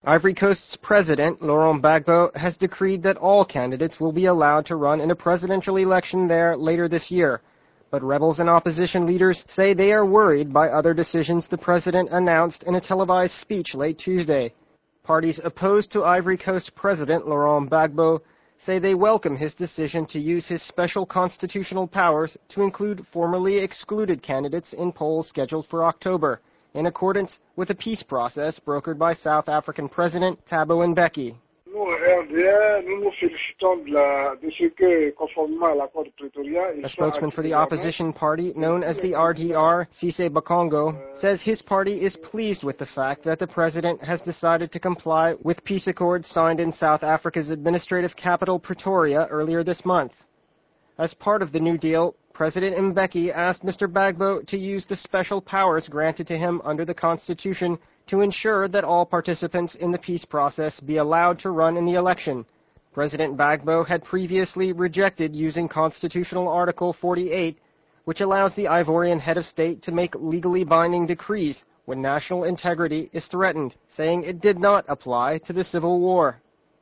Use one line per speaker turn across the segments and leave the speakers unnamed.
Ivory Coast's president, Laurent Gbagbo, has decreed that all candidates will be allowed to run in a presidential election there later this year. But rebels and opposition leaders say they are worried by other decisions the president announced in a televised speech late Tuesday. Parties opposed to Ivory Coast President Laurent Gbagbo say they welcome his decision to use his special constitutional powers to include formerly excluded candidates in polls scheduled for October, in accordance with a peace process brokered by South African President Thabo Mbeki. A spokesman for the opposition party, known as the RDR, Cisse Bakongo, says his party is pleased with the fact that the president has decided to comply with peace accords signed in South Africa's administrative capital, Pretoria, earlier this month. As part of the new deal, President Mbeki asked Mr. Gbagbo to use the special powers granted to him under the Constitution to ensure that all participants in the peace process be allowed to run in the election. President Gbagbo had previously rejected using Constitutional Article 48, which allows the Ivorian head of state to make legally binding decrees when national integrity is threatened, saying it did not apply to the civil war.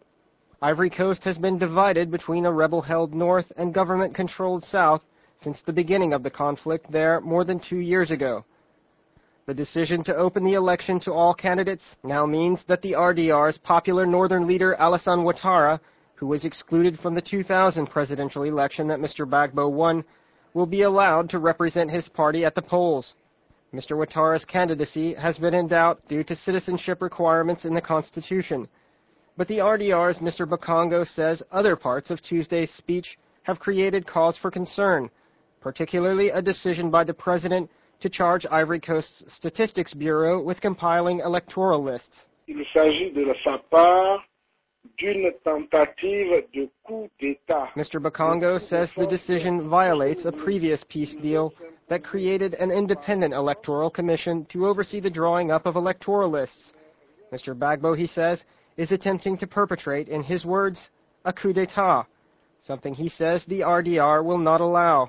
Ivory Coast has been divided between a rebel-held north and government-controlled south since the beginning of the conflict there more than 2 years ago. The decision to open the election to all candidates now means that the RDR's popular northern leader Alassane Ouattara, who was excluded from the 2000 presidential election that Mr. Gbagbo won, will be allowed to represent his party at the polls. Mr. Ouattara's candidacy has been in doubt due to citizenship requirements in the Constitution. But the RDR's Mr. Bakongo says other parts of Tuesday's speech have created cause for concern, particularly a decision by the president to charge Ivory Coast's Statistics Bureau with compiling electoral lists.
Il s'agit de sa part d'une tentative de coup d'État.
Mr. Bakongo says the decision violates a previous peace deal that created an independent electoral commission to oversee the drawing up of electoral lists. Mr. Gbagbo, he says, is attempting to perpetrate, in his words, a coup d'État, something he says the RDR will not allow.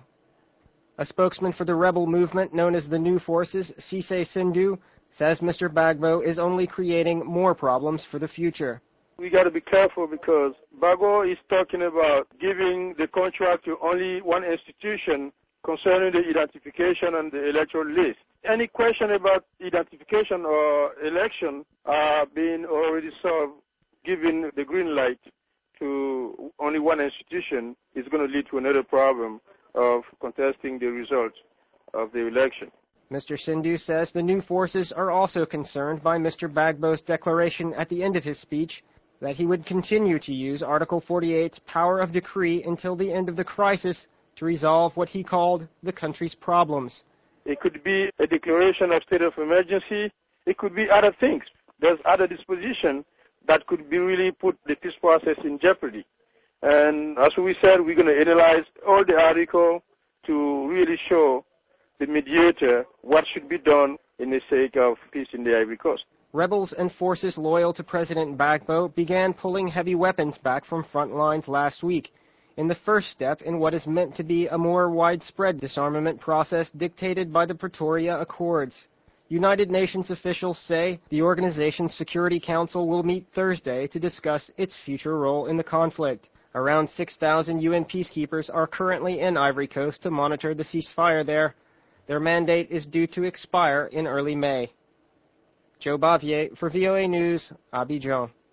A spokesman for the rebel movement known as the New Forces, Cisse Sindu, says Mr. Gbagbo is only creating more problems for the future.
We got to be careful because Gbagbo is talking about giving the contract to only one institution concerning the identification and the electoral list. Any question about identification or election are being already solved, giving the green light to only one institution is going to lead to another problem of contesting the results of the election.
Mr. Sindu says the New Forces are also concerned by Mr. Gbagbo's declaration at the end of his speech that he would continue to use Article 48's power of decree until the end of the crisis to resolve what he called the country's problems.
It could be a declaration of state of emergency. It could be other things. There's other disposition that could be really put the peace process in jeopardy. And as we said, we're going to analyze all the article to really show the mediator what should be done in the sake of peace in the Ivory Coast.
Rebels and forces loyal to President Gbagbo began pulling heavy weapons back from front lines last week, in the first step in what is meant to be a more widespread disarmament process dictated by the Pretoria Accords. United Nations officials say the organization's Security Council will meet Thursday to discuss its future role in the conflict. Around 6,000 UN peacekeepers are currently in Ivory Coast to monitor the ceasefire there. Their mandate is due to expire in early May. Joe Bavier for VOA News, Abidjan.